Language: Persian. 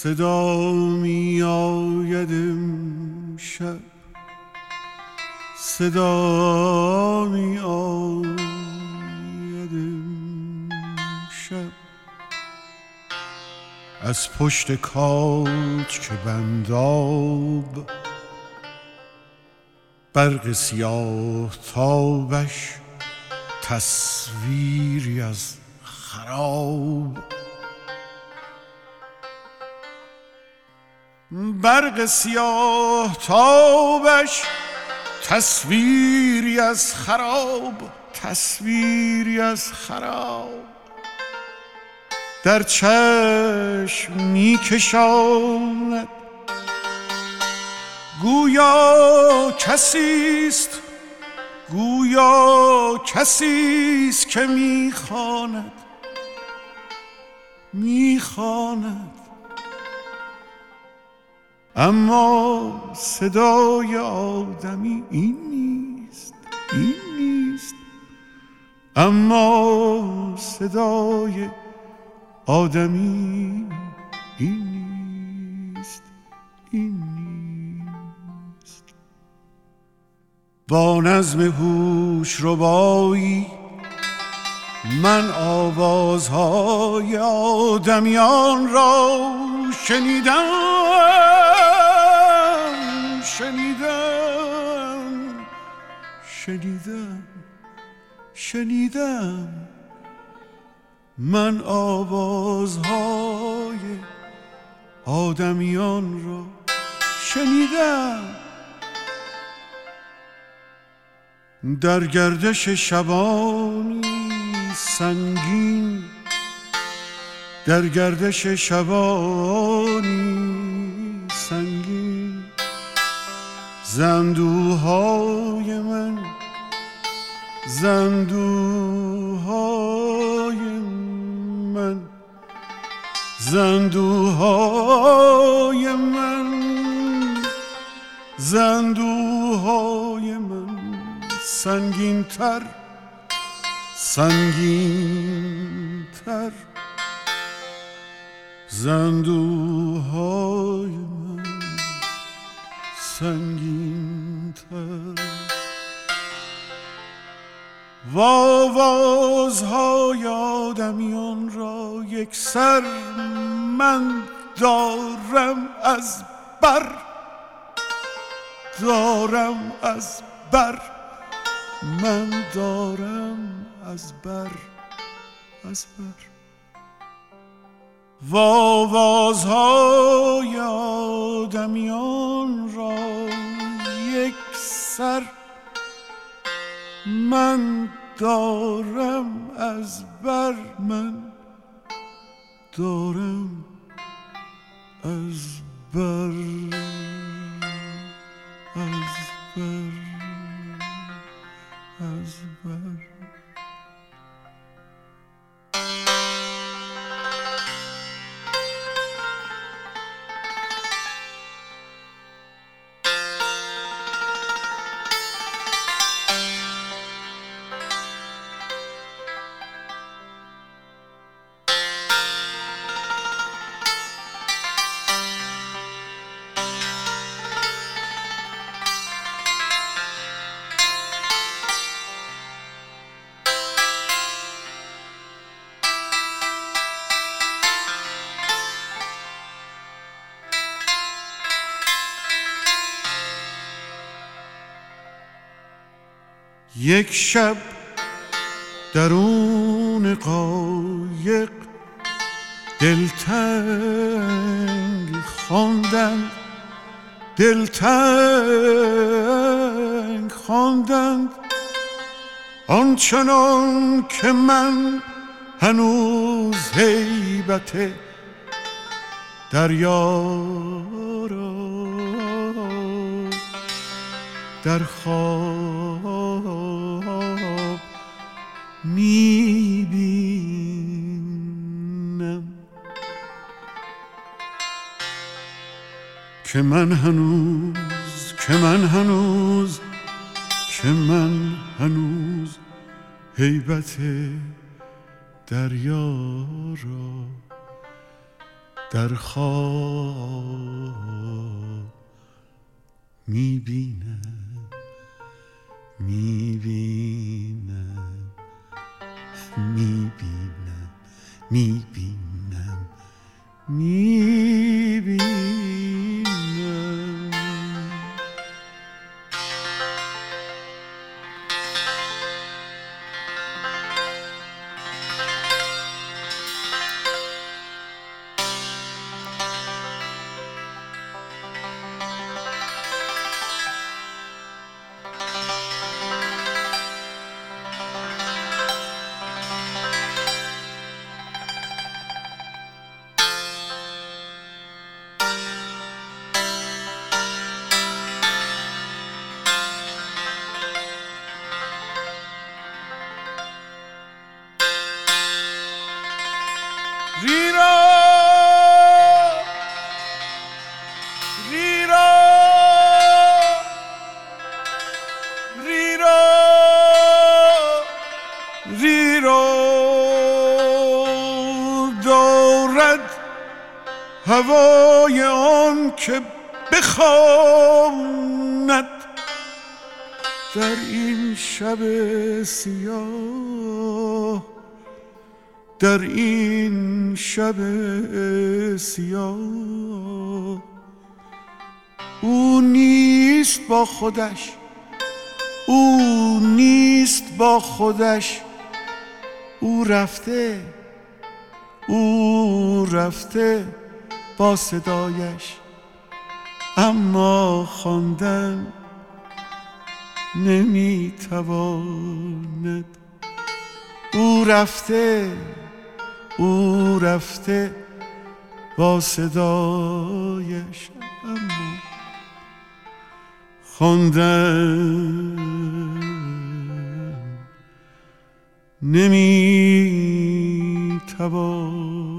صدا می آید امشب، صدا می آید امشب از پشت کاج که بنداب برق سیاه تابش تصویری از خراب، برق سیاه تابش تصویری از خراب، تصویری از خراب در چشم می کشاند، گویا کسیست، گویا کسیست که می خواند، می خواند، اما صدای آدمی این نیست، این نیست، اما صدای آدمی این نیست، این نیست. با نظم هوش ربایی من آوازهای آدمیان را شنیدم، شنیدم، شنیدم، شنیدم، من آوازهای آدمیان را شنیدم. در گردش شبانی سنگین، در گردش شبانی سنگین، زندوهای من، زندوهای من، زندوهای من، زندوهای من سنگین تر، سنگین تر، زندوهای من سنگین تر. و آوازهای آدمیان را یک سر من دارم از بر، دارم از بر، من دارم از بر، از بر. و آوازهای آدمیان را یک سر من دارم از بر، من دارم از بر، از بر، از بر. یک شب درون قایق دلتنگ خواندند، دلتنگ خواندند، آنچنان که من هنوز هیبت دریا را در خواب میبینم، که من هنوز، که من هنوز، که من هنوز هیبت دریا را در خواب میبینم میبینم میبینم میبینم میبینم ریرا ریرا ریرا ریرا دارد هوای آن که بخواند در این شب سیاه، در این شب سیاه. او نیست با خودش، او نیست با خودش، او رفته، او رفته با صدایش، اما خواندن نمیتواند. او رفته، او رفته با صدایش، اما خواندن نمیتواند.